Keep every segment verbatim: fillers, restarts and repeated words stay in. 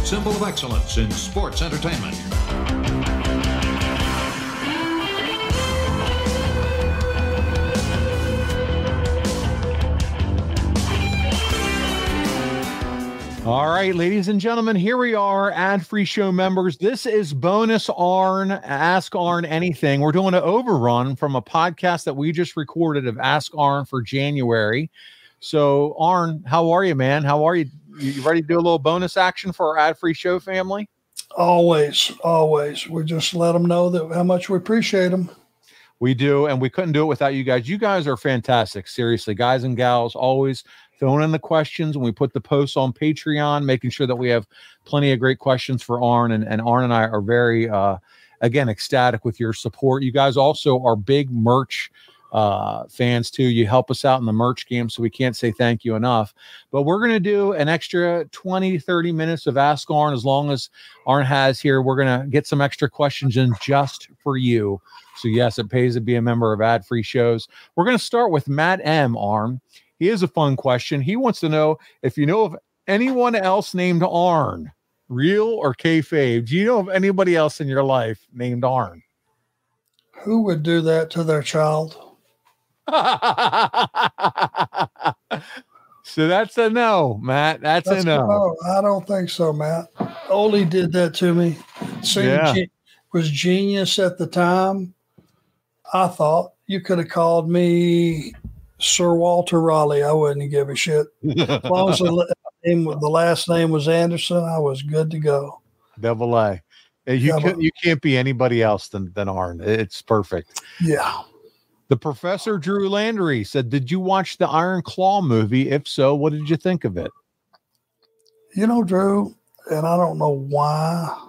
symbol of excellence in sports entertainment. All right, ladies and gentlemen, here we are, ad-free show members. This is Bonus Arn, Ask Arn Anything. We're doing an overrun from a podcast that we just recorded of Ask Arn for January. So, Arn, how are you, man? How are you? You ready to do a little bonus action for our ad-free show family? Always, always. We just let them know that how much we appreciate them. We do, and we couldn't do it without you guys. You guys are fantastic. Seriously, guys and gals, always throwing in the questions when we put the posts on Patreon, making sure that we have plenty of great questions for Arn. And, and Arn and I are very, uh, again, ecstatic with your support. You guys also are big merch uh, fans, too. You help us out in the merch game, so we can't say thank you enough. But we're going to do an extra twenty, thirty minutes of Ask Arn as long as Arn has here. We're going to get some extra questions in just for you. So, yes, it pays to be a member of ad-free shows. We're going to start with Matt M. Arn. He has a fun question. He wants to know if you know of anyone else named Arn, real or kayfabe. Do you know of anybody else in your life named Arn? Who would do that to their child? So that's a no, Matt. That's, that's a no. no. I don't think so, Matt. Ole did that to me. Seemed yeah. ge- was genius at the time. I thought you could have called me Sir Walter Raleigh. I wouldn't give a shit. As long as the, name, the last name was Anderson, I was good to go. Double A. You Double. Could, you can't be anybody else than, than Arn. It's perfect. Yeah. The Professor Drew Landry said, did you watch the Iron Claw movie? If so, what did you think of it? You know, Drew, and I don't know why,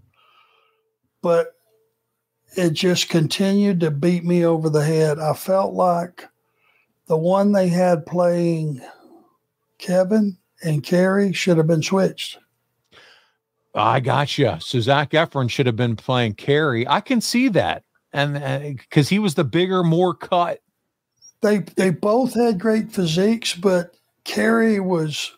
but it just continued to beat me over the head. I felt like the one they had playing Kevin and Carrie should have been switched. I gotcha. So Zac Efron should have been playing Carrie. I can see that. And because uh, he was the bigger, more cut. They they both had great physiques, but Carrie was,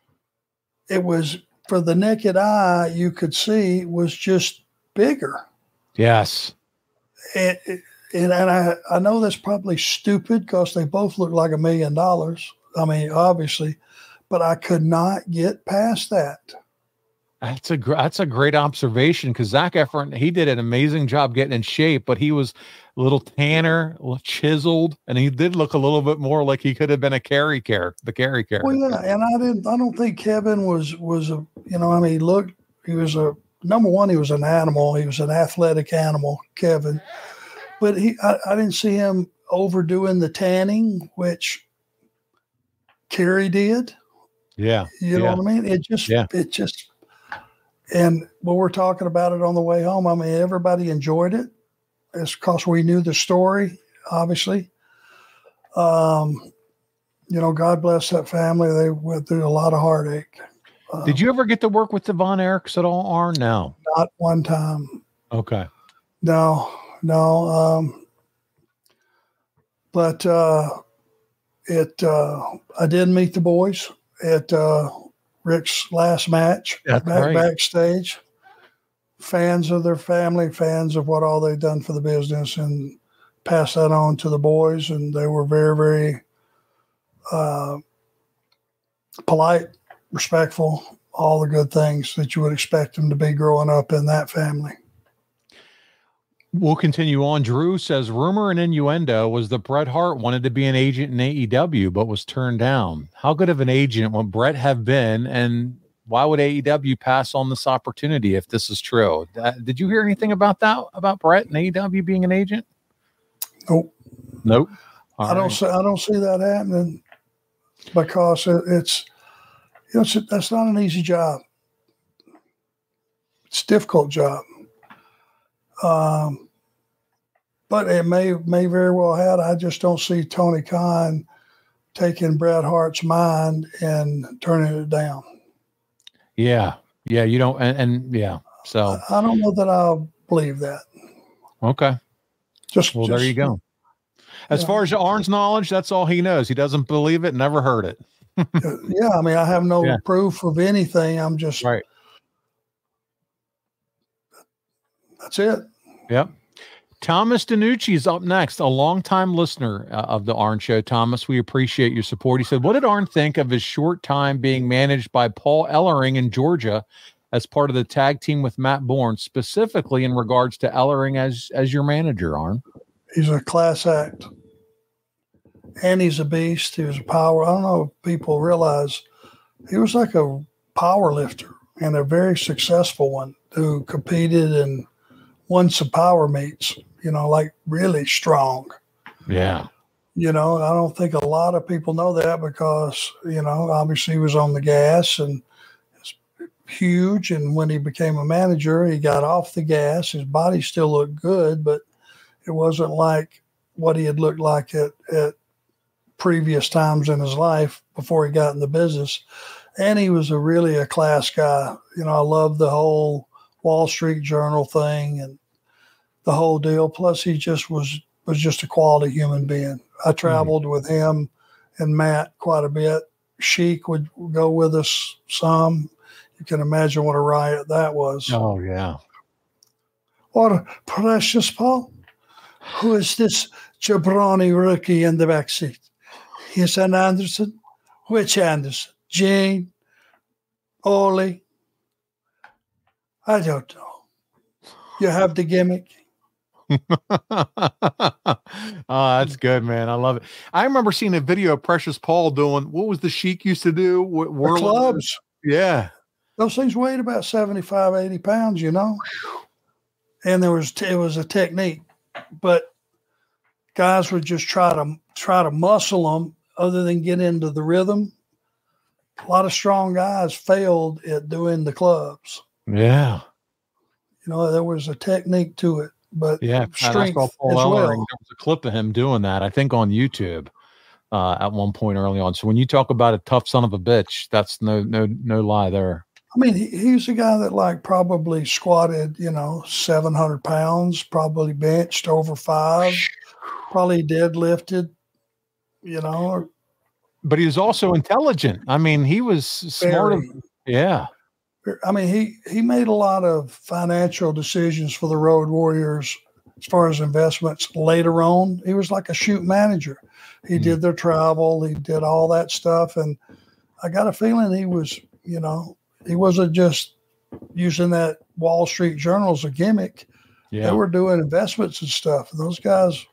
it was, for the naked eye, you could see, was just bigger. Yes. And, and, and I, I know that's probably stupid because they both look like a million dollars. I mean, obviously, but I could not get past that. That's a gr- that's a great observation because Zac Efron, he did an amazing job getting in shape, but he was a little tanner, a little chiseled, and he did look a little bit more like he could have been a Carrie character, the Carrie character. Well, yeah, and I didn't. I don't think Kevin was was a. You know, I mean, look, he was a number one. He was an animal. He was an athletic animal, Kevin. But he, I, I didn't see him overdoing the tanning, which Carrie did. Yeah, you know yeah. what I mean. It just, yeah. it just. And when we're talking about it on the way home, I mean, everybody enjoyed it. It's because we knew the story, obviously. Um, you know, God bless that family. They went through a lot of heartache. Uh, Did you ever get to work with the Von Erichs at all, Arn? No. Not one time. Okay. No, no. Um, but uh, it, uh, I did meet the boys at uh, Rick's last match. That's back, right. Backstage. Fans of their family, fans of what all they've done for the business, and pass that on to the boys. And they were very, very uh, polite, respectful, all the good things that you would expect them to be growing up in that family. We'll continue on. Drew says, rumor and innuendo was that Bret Hart wanted to be an agent in A E W, but was turned down. How good of an agent would Bret have been, and why would A E W pass on this opportunity if this is true? Uh, did you hear anything about that, about Bret and A E W being an agent? Nope. Nope. All I don't right. see, I don't see that happening because it, it's, you know, it's, that's not an easy job. It's a difficult job. Um, but it may may very well have. I just don't see Tony Khan taking Bret Hart's mind and turning it down. Yeah, yeah, you don't, and, and yeah, so I, I don't know that I'll believe that. Okay, just well, just, there you go. As yeah. far as Arn's knowledge, that's all he knows. He doesn't believe it, never heard it. Yeah, I mean, I have no Yeah. proof of anything. I'm just Right. That's it. Yep. Thomas DiNucci is up next, a longtime listener uh, of the Arn Show. Thomas, we appreciate your support. He said, what did Arn think of his short time being managed by Paul Ellering in Georgia as part of the tag team with Matt Bourne, specifically in regards to Ellering as, as your manager, Arn? He's a class act. And he's a beast. He was a power. I don't know if people realize he was like a power lifter and a very successful one who competed and won some power meets, you know, like really strong. Yeah. You know, I don't think a lot of people know that because, you know, obviously he was on the gas and it's huge. And when he became a manager, he got off the gas. His body still looked good, but it wasn't like what he had looked like at, at previous times in his life before he got in the business. And he was a really a class guy. You know, I love the whole Wall Street Journal thing and the whole deal. Plus he just was, was just a quality human being. I traveled mm-hmm. with him and Matt quite a bit. Sheik would go with us some. You can imagine what a riot that was. Oh, yeah. What a precious Paul. Who is this jabroni rookie in the back seat? He's an Anderson. Which Anderson? Jane? Ole? I don't know. You have the gimmick. Oh, that's good, man. I love it. I remember seeing a video of Precious Paul doing, what was the Sheik used to do? The clubs. Yeah. Those things weighed about seventy-five, eighty pounds, you know? And there was, it was a technique, but guys would just try to try to muscle them other than get into the rhythm. A lot of strong guys failed at doing the clubs. Yeah. You know, there was a technique to it, but yeah, strength Paul as well. Ellering, there was a clip of him doing that, I think on YouTube uh, at one point early on. So when you talk about a tough son of a bitch, that's no, no, no lie there. I mean, he, he's a guy that like probably squatted, you know, seven hundred pounds, probably benched over five, probably deadlifted, you know. But he was also intelligent. I mean, he was smart. Of, yeah. I mean, he, he made a lot of financial decisions for the Road Warriors as far as investments later on. He was like a shoot manager. He mm. did their travel. He did all that stuff. And I got a feeling he was, you know, he wasn't just using that Wall Street Journal as a gimmick. Yeah. They were doing investments and stuff. Those guys,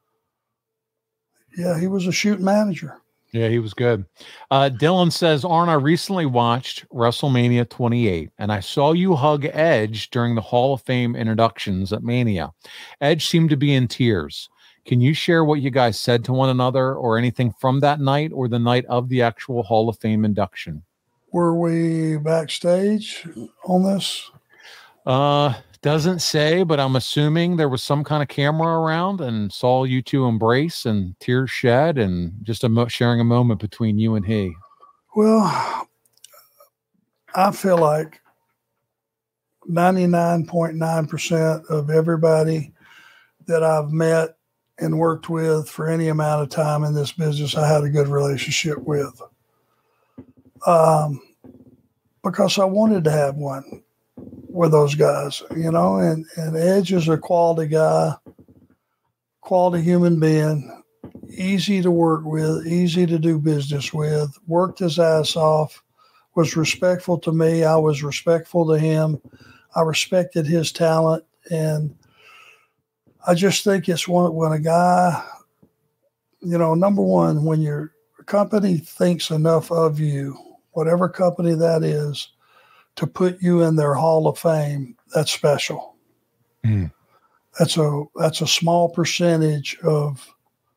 yeah, he was a shoot manager. Yeah, he was good. Uh, Dylan says, Arn, I recently watched WrestleMania twenty-eight, and I saw you hug Edge during the Hall of Fame introductions at Mania. Edge seemed to be in tears. Can you share what you guys said to one another or anything from that night or the night of the actual Hall of Fame induction? Were we backstage on this? Uh, doesn't say, but I'm assuming there was some kind of camera around and saw you two embrace and tears shed and just a mo- sharing a moment between you and he. Well, I feel like ninety-nine point nine percent of everybody that I've met and worked with for any amount of time in this business, I had a good relationship with. Um, because I wanted to have one with those guys, you know, and, and Edge is a quality guy, quality human being, easy to work with, easy to do business with, worked his ass off, was respectful to me. I was respectful to him. I respected his talent. And I just think it's one, when a guy, you know, number one, when your company thinks enough of you, whatever company that is, to put you in their Hall of Fame, that's special. Mm. That's a that's a small percentage of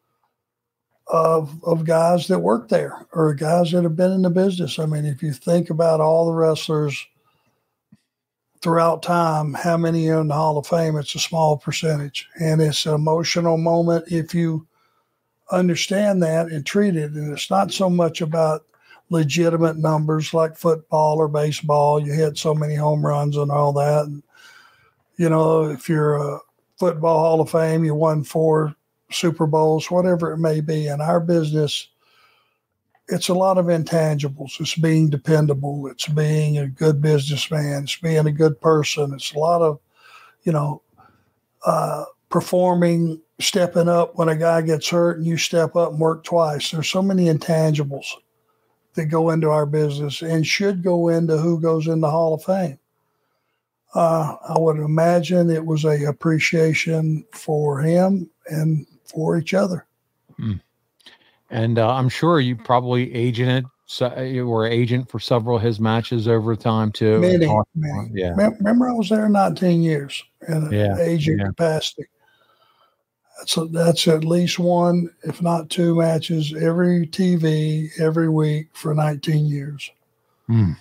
of of guys that work there or guys that have been in the business. I mean, if you think about all the wrestlers throughout time, how many are in the Hall of Fame? It's a small percentage, and it's an emotional moment if you understand that and treat it. And it's not so much about legitimate numbers like football or baseball. You hit so many home runs and all that. And, you know, if you're a football Hall of Fame, you won four Super Bowls, whatever it may be. In our business, it's a lot of intangibles. It's being dependable. It's being a good businessman. It's being a good person. It's a lot of, you know, uh, performing, stepping up when a guy gets hurt and you step up and work twice. There's so many intangibles that go into our business and should go into who goes in the Hall of Fame. Uh, I would imagine it was a appreciation for him and for each other. Hmm. And uh, I'm sure you probably agented, so you were agent for several of his matches over time too. Many, talk, many. Yeah. Remember, I was there nineteen years in an Yeah, agent yeah. capacity. That's a, that's at least one, if not two matches every T V every week for nineteen years. Hmm.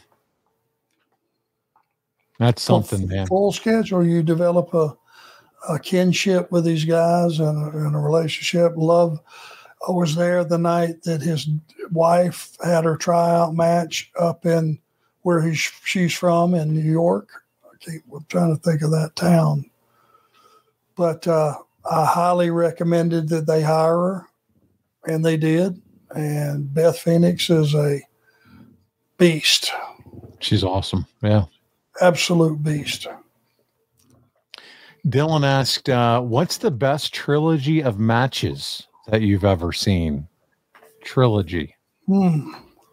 That's something, full, man. Full schedule. You develop a, a kinship with these guys and a, and a relationship. Love. I was there the night that his wife had her tryout match up in where he's, she's from in New York. I keep, I'm trying to think of that town. But uh, I highly recommended that they hire her, and they did. And Beth Phoenix is a beast. She's awesome. Yeah. Absolute beast. Dylan asked, uh, what's the best trilogy of matches that you've ever seen? Trilogy. Hmm.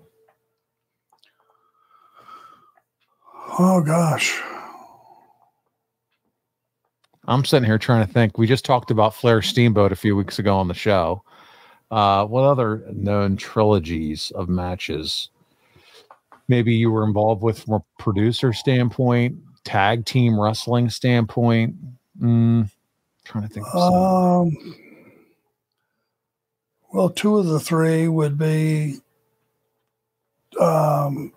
Oh, gosh. I'm sitting here trying to think. We just talked about Flair Steamboat a few weeks ago on the show. Uh, what other known trilogies of matches maybe you were involved with from a producer standpoint, tag team wrestling standpoint? Mm, trying to think of some. Um, well, two of the three would be um,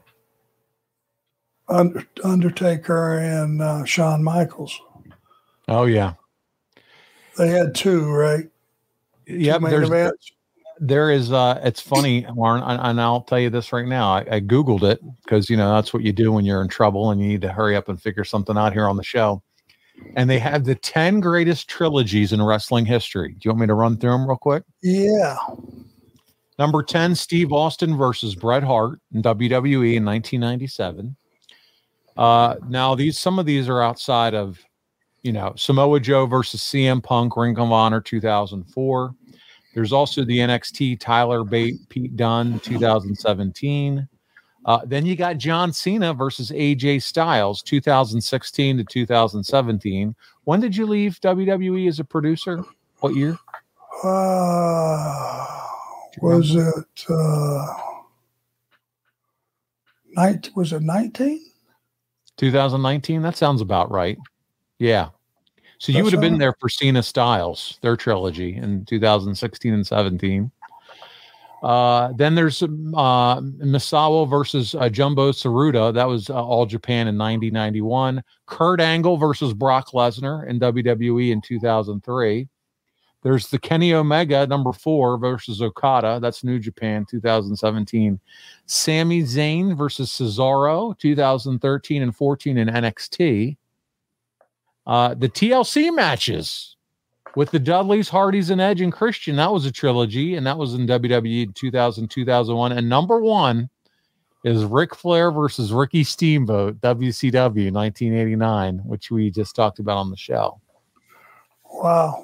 Undertaker and uh, Shawn Michaels. Oh, yeah. They had two, right? Yeah, there's events. there is. Uh, it's funny, Warren, and, and I'll tell you this right now. I, I Googled it because, you know, that's what you do when you're in trouble and you need to hurry up and figure something out here on the show. And they have the ten greatest trilogies in wrestling history. Do you want me to run through them real quick? Yeah. Number ten, Steve Austin versus Bret Hart in W W E in nineteen ninety-seven. Uh, now, these some of these are outside of, you know, Samoa Joe versus C M Punk, Ring of Honor, two thousand four. There's also the N X T Tyler Bate, Pete Dunne, two thousand seventeen. Uh, then you got John Cena versus A J Styles, two thousand sixteen to two thousand seventeen. When did you leave W W E as a producer? What year? Uh, was it uh, night? Was it nineteen? two thousand nineteen. That sounds about right. Yeah. So you That's would have been right. there for Cena Styles, their trilogy in two thousand sixteen and seventeen. Uh, then there's uh, Misawa versus uh, Jumbo Tsuruta. That was uh, All Japan in ninety ninety-one. Kurt Angle versus Brock Lesnar in W W E in two thousand three. There's the Kenny Omega, number four, versus Okada. That's New Japan, two thousand seventeen. Sami Zayn versus Cesaro, two thousand thirteen and fourteen in N X T. Uh, the T L C matches with the Dudleys, Hardys, and Edge and Christian. That was a trilogy, and that was in W W E in two thousand, two thousand one. And number one is Ric Flair versus Ricky Steamboat, W C W, nineteen eighty-nine, which we just talked about on the show. Wow.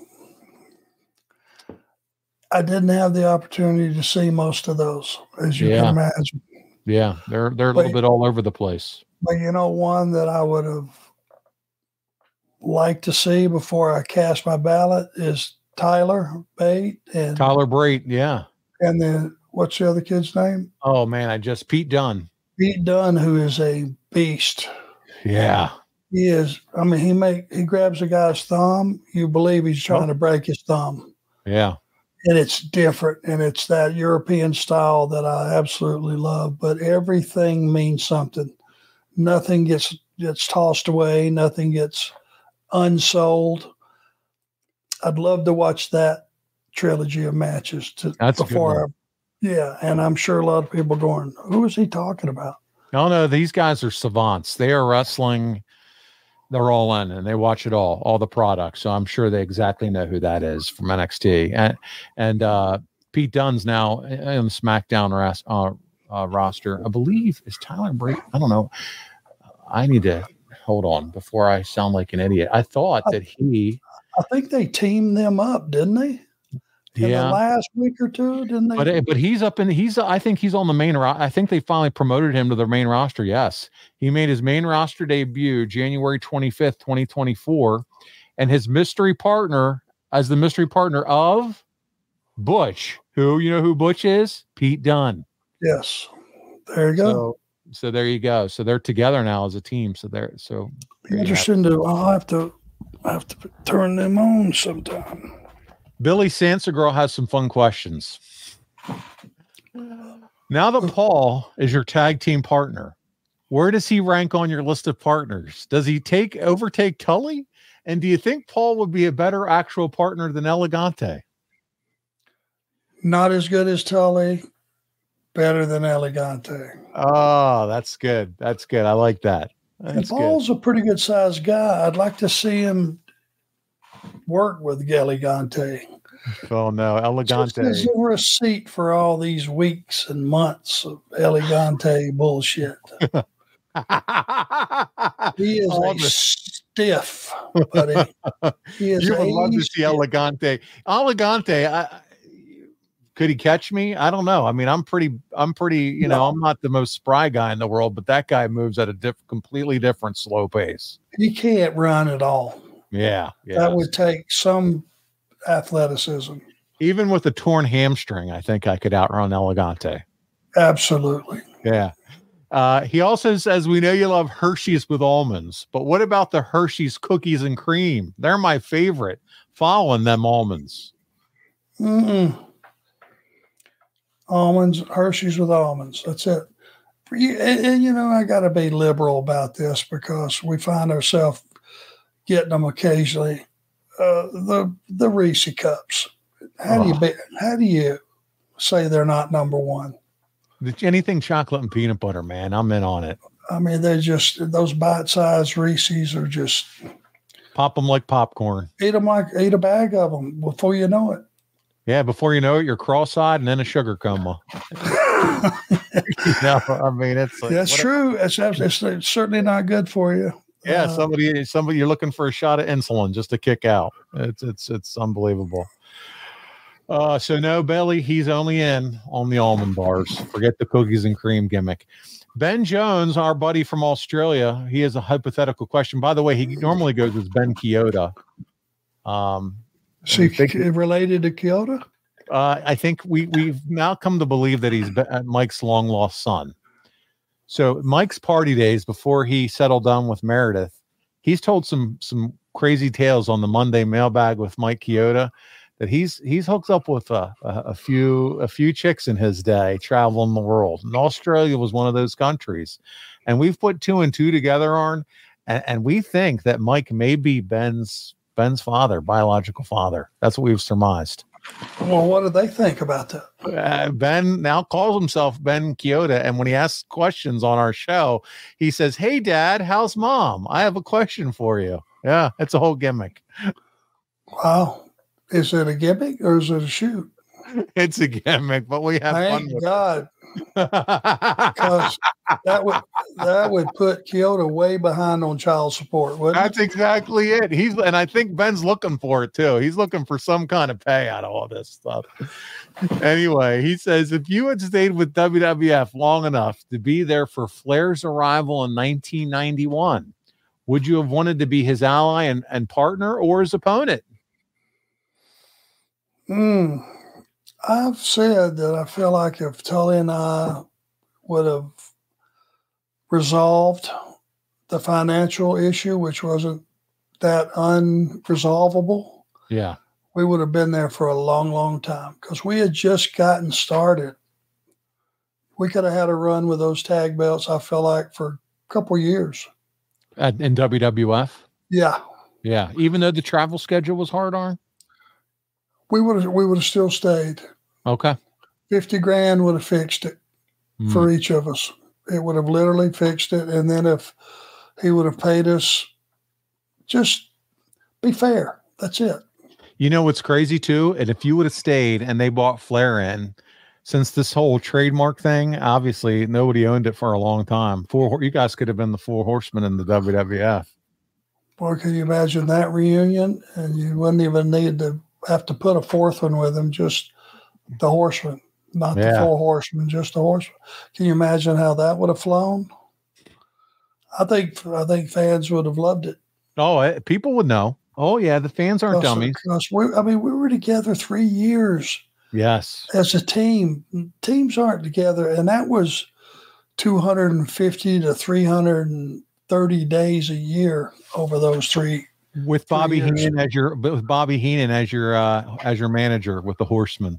I didn't have the opportunity to see most of those, as you Yeah. can imagine. Yeah, they're they're a little But- bit all over the place. But you know, one that I would have liked to see before I cast my ballot is Tyler Bate and Tyler Bate, yeah. and then what's the other kid's name? Oh man, I just Pete Dunne. Pete Dunne, who is a beast. Yeah. He is. I mean, he make he grabs a guy's thumb. You believe he's trying Oh. to break his thumb, Yeah. and it's different, and it's that European style that I absolutely love. But everything means something. Nothing gets gets tossed away. Nothing gets unsold. I'd love to watch that trilogy of matches to That's a good before. one. I, yeah, and I'm sure a lot of people going, "Who is he talking about?" No, no, these guys are savants. They are wrestling. They're all in and they watch it all, all the products. So I'm sure they exactly know who that is from N X T. And and uh, Pete Dunne's now in the SmackDown ras- uh, uh, roster. I believe is Tyler Bate. I don't know. I need to. hold on, before I sound like an idiot. I thought I, that he. I think they teamed them up, didn't they? In Yeah. the last week or two, didn't they? But but he's up in he's I think he's on the main ro- I think they finally promoted him to the main roster. Yes. He made his main roster debut January twenty-fifth, twenty twenty-four, and his mystery partner as the mystery partner of Butch, who you know who Butch is? Pete Dunne. Yes. There you go. So, so there you go. So they're together now as a team. So they're so interesting to I'll have to I have to turn them on sometime. Billy Sansagirl has some fun questions. Now that Paul is your tag team partner, where does he rank on your list of partners? Does he take overtake Tully? And do you think Paul would be a better actual partner than Elegante? Not as good as Tully, better than Elegante. Oh, that's good. That's good. I like that. And That's Paul's good. a pretty good sized guy. I'd like to see him work with Elegante. Oh no, Elegante. Just as a receipt for all these weeks and months of Elegante bullshit. He is a stiff, buddy. He is You would love to see stiff. Elegante. Elegante, I, could he catch me? I don't know. I mean, I'm pretty, I'm pretty, you know, No. I'm not the most spry guy in the world, but that guy moves at a diff- completely different slow pace. He can't run at all. Yeah. Yeah. That would take some athleticism. Even with a torn hamstring, I think I could outrun Elegante. Absolutely. Yeah. Uh, he also says, we know you love Hershey's with almonds, but what about the Hershey's cookies and cream? They're my favorite. Following them almonds. Mm-mm. Almonds, Hershey's with almonds. That's it. And, and you know, I got to be liberal about this because we find ourselves getting them occasionally. Uh, the the Reese cups. How do you be, how do you say they're not number one? Anything chocolate and peanut butter, man, I'm in on it. I mean, they're just those bite-sized Reese's are just Pop them like popcorn. eat them like eat a bag of them before you know it. Yeah, before you know it, you're cross-eyed and in a sugar coma. You know, I mean, it's like, That's what a- true. It's, it's, it's certainly not good for you. yeah, Uh, somebody, somebody, you're looking for a shot of insulin just to kick out. It's, it's, it's unbelievable. Uh, so no, Belly, he's only in on the almond bars. Forget the cookies and cream gimmick. Ben Jones, our buddy from Australia, he has a hypothetical question. By the way, he normally goes as Ben Kyoto. Um, See, think- related to Kyoto? Uh, I think we we've now come to believe that he's Be- uh, Mike's long lost son. So Mike's party days before he settled down with Meredith, he's told some some crazy tales on the Monday mailbag with Mike Kyoto that he's he's hooked up with a, a, a few a few chicks in his day traveling the world, and Australia was one of those countries. And we've put two and two together, Arn, and, and we think that Mike may be Ben's Ben's father, biological father. That's what we've surmised. Well, what do they think about that? Uh, Ben now calls himself Ben Kyoto, and when he asks questions on our show, he says, "Hey, Dad, how's Mom? I have a question for you." Yeah, it's a whole gimmick. Wow. Is it a gimmick or is it a shoot? It's a gimmick, but we have fun Thank with God, it. because that would that would put Kyoto way behind on child support, wouldn't That's exactly it. He's and I think Ben's looking for it too. He's looking for some kind of pay out of all this stuff. Anyway, he says if you had stayed with W W F long enough to be there for Flair's arrival in nineteen ninety-one, would you have wanted to be his ally and, and partner or his opponent? it? Mm, I've said that I feel like if Tully and I would have resolved the financial issue, which wasn't that unresolvable, Yeah. we would have been there for a long, long time because we had just gotten started. We could have had a run with those tag belts, I feel like, for a couple years. At, in W W F? Yeah. Yeah. Even though the travel schedule was hard on? We would have we would have still stayed. Okay. Fifty grand would have fixed it Mm. for each of us. It would have literally fixed it. And then if he would have paid us, just be fair. That's it. You know what's crazy too? And if you would have stayed and they bought Flair in, since this whole trademark thing, obviously nobody owned it for a long time. Four, you guys could have been the four horsemen in the W W F. Boy, can you imagine that reunion? And you wouldn't even need to have to put a fourth one with them, just the horsemen, not Yeah. the four horsemen, just the horsemen. Can you imagine how that would have flown? I think I think fans would have loved it. Oh, eh, people would know. Oh, yeah, the fans aren't Because- dummies. because we, I mean, we were together three years Yes. as a team. Teams aren't together, and that was two hundred fifty to three hundred thirty days a year over those three. With Bobby years. Heenan as your with Bobby Heenan as your uh, as your manager with the Horsemen.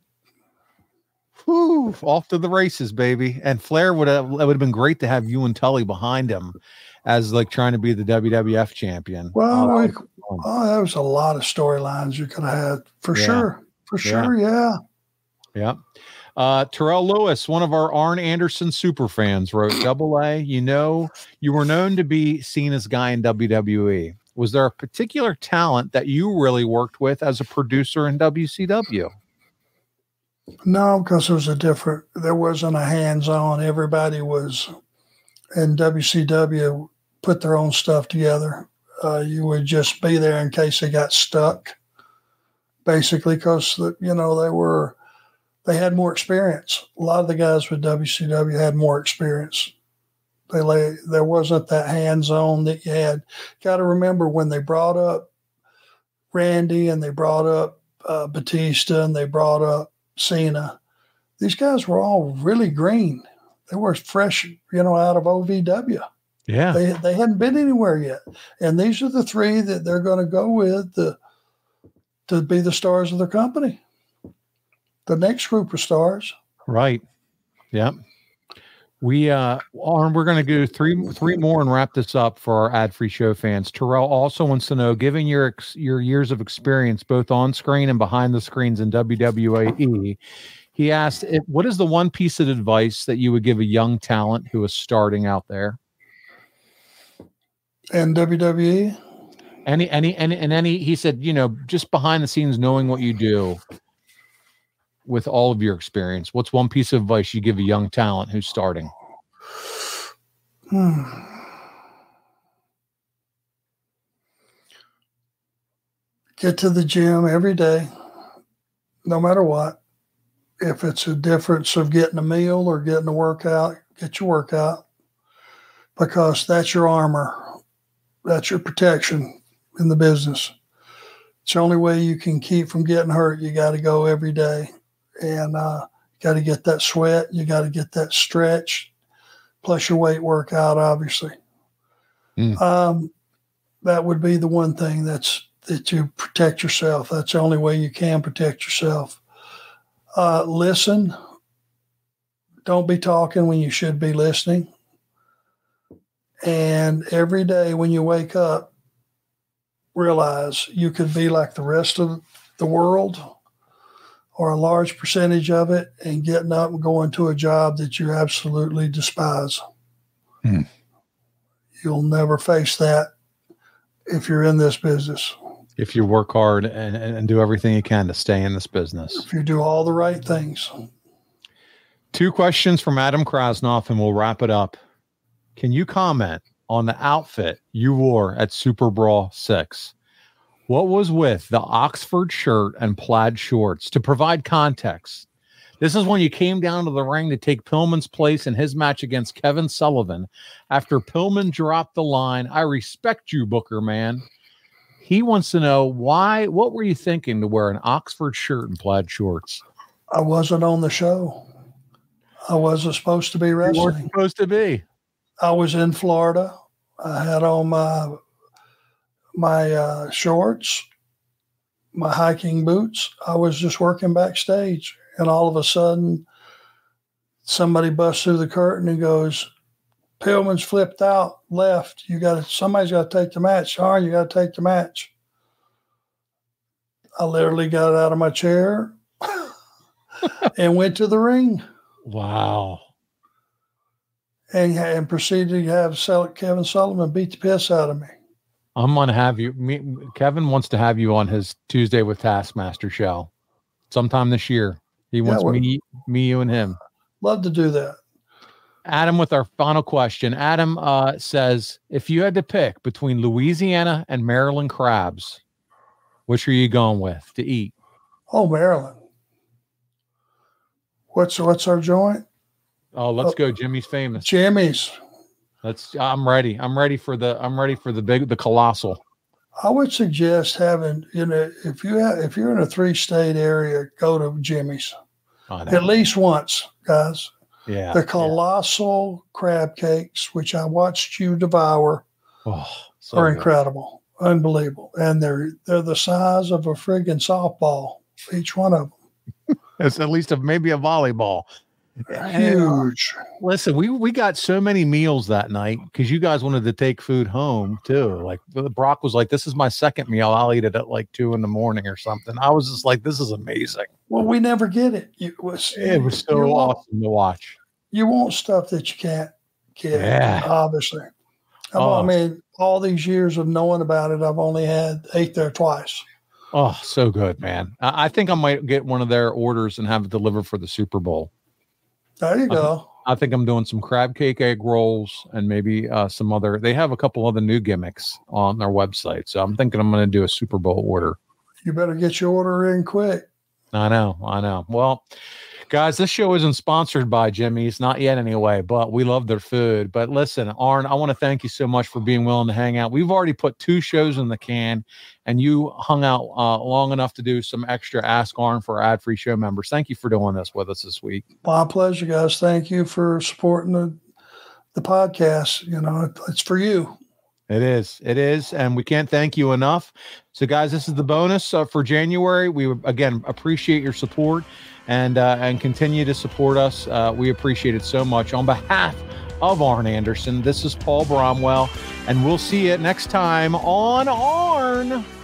Whew, off to the races, baby. And Flair would have it would have been great to have you and Tully behind him as like trying to be the W W F champion. Well, Oh, we, that was fun. oh, there was a lot of storylines you could have had for Yeah. sure. For Yeah. sure, yeah. Yeah. Uh, Terrell Lewis, one of our Arn Anderson super fans, wrote, Double A, you know, you were known to be seen as a guy in W W E. Was there a particular talent that you really worked with as a producer in W C W? No, because it was a different, there wasn't a hands-on. Everybody was in W C W, put their own stuff together. Uh, you would just be there in case they got stuck, basically, because, you know, they were, they had more experience. A lot of the guys with W C W had more experience. They lay, there wasn't that hands-on that you had. Got to remember when they brought up Randy and they brought up uh, Batista and they brought up Cena, these guys were all really green. They were fresh, you know, out of O V W. Yeah. They they hadn't been anywhere yet, and these are the three that they're going to go with the, to be the stars of their company. The next group of stars. Right. Yeah. We uh Arn, we're gonna do three three more and wrap this up for our ad-free show fans. Terrell also wants to know, given your ex, your years of experience both on screen and behind the screens in W W E, he asked, if, what is the one piece of advice that you would give a young talent who is starting out there? And W W E? Any any any and any he said, you know, just behind the scenes, knowing what you do with all of your experience, what's one piece of advice you give a young talent who's starting? Hmm. Get to the gym every day, no matter what. If it's a difference of getting a meal or getting a workout, get your workout, because that's your armor. That's your protection in the business. It's the only way you can keep from getting hurt. You got to go every day. And uh, you got to get that sweat. You got to get that stretch, plus your weight workout, obviously. Mm. Um, that would be the one thing that's that you protect yourself. That's the only way you can protect yourself. Uh, listen. Don't be talking when you should be listening. And every day when you wake up, realize you could be like the rest of the world, or a large percentage of it, and getting up and going to a job that you absolutely despise. Hmm. You'll never face that if you're in this business. If you work hard and, and do everything you can to stay in this business. If you do all the right things. Two questions from Adam Krasnoff, and we'll wrap it up. Can you comment on the outfit you wore at Super Brawl six? What was with the Oxford shirt and plaid shorts? To provide context, this is when you came down to the ring to take Pillman's place in his match against Kevin Sullivan. After Pillman dropped the line, "I respect you, Booker man." He wants to know why, what were you thinking to wear an Oxford shirt and plaid shorts? I wasn't on the show. I wasn't supposed to be You weren't wrestling. supposed to be. I was in Florida. I had on my my uh, shorts, my hiking boots. I was just working backstage, and all of a sudden, somebody busts through the curtain and goes, "Pillman's flipped out left. You got to. Somebody's got to take the match. Arn, you got to take the match." I literally got out of my chair and went to the ring. Wow. And, and proceeded to have Kevin Sullivan beat the piss out of me. I'm going to have you, me, Kevin wants to have you on his Tuesday with Taskmaster show sometime this year. He wants Yeah, me, me, you, and him. Love to do that. Adam, with our final question. Adam uh, says, if you had to pick between Louisiana and Maryland crabs, which are you going with to eat? Oh, Maryland. What's what's our joint? Oh, let's oh, go. Jimmy's Famous. Jimmy's. Let's. I'm ready. I'm ready for the. I'm ready for the big, the colossal. I would suggest having, you know, if you have, if you're in a three state area, go to Jimmy's at least once, guys. Yeah. The colossal yeah. crab cakes, which I watched you devour, oh, so are good. Incredible, unbelievable, and they're they're the size of a friggin' softball, each one of them. It's at least a, maybe a volleyball. Huge. Listen, we we got so many meals that night because you guys wanted to take food home too. Like Brock was like, "This is my second meal. I'll eat it at like two in the morning or something." I was just like, "This is amazing." Well, we never get it. It was it was so awesome to watch. You want stuff that you can't get, yeah. obviously. Oh. I mean, all these years of knowing about it, I've only had ate there twice. Oh, so good, man. I, I think I might get one of their orders and have it delivered for the Super Bowl. There you go. I, th- I think I'm doing some crab cake egg rolls and maybe uh, some other. They have a couple other new gimmicks on their website, so I'm thinking I'm going to do a Super Bowl order. You better get your order in quick. I know, I know. Well, guys, this show isn't sponsored by Jimmy's, not yet anyway, but we love their food. But listen, Arn, I want to thank you so much for being willing to hang out. We've already put two shows in the can, and you hung out uh, long enough to do some extra Ask Arn for our ad-free show members. Thank you for doing this with us this week. My pleasure, guys. Thank you for supporting the, the podcast. You know, it, it's for you. It is. It is. And we can't thank you enough. So, guys, this is the bonus uh, for January. We, again, appreciate your support and uh, and continue to support us. Uh, we appreciate it so much. On behalf of Arn Anderson, this is Paul Bromwell, and we'll see you next time on Arn.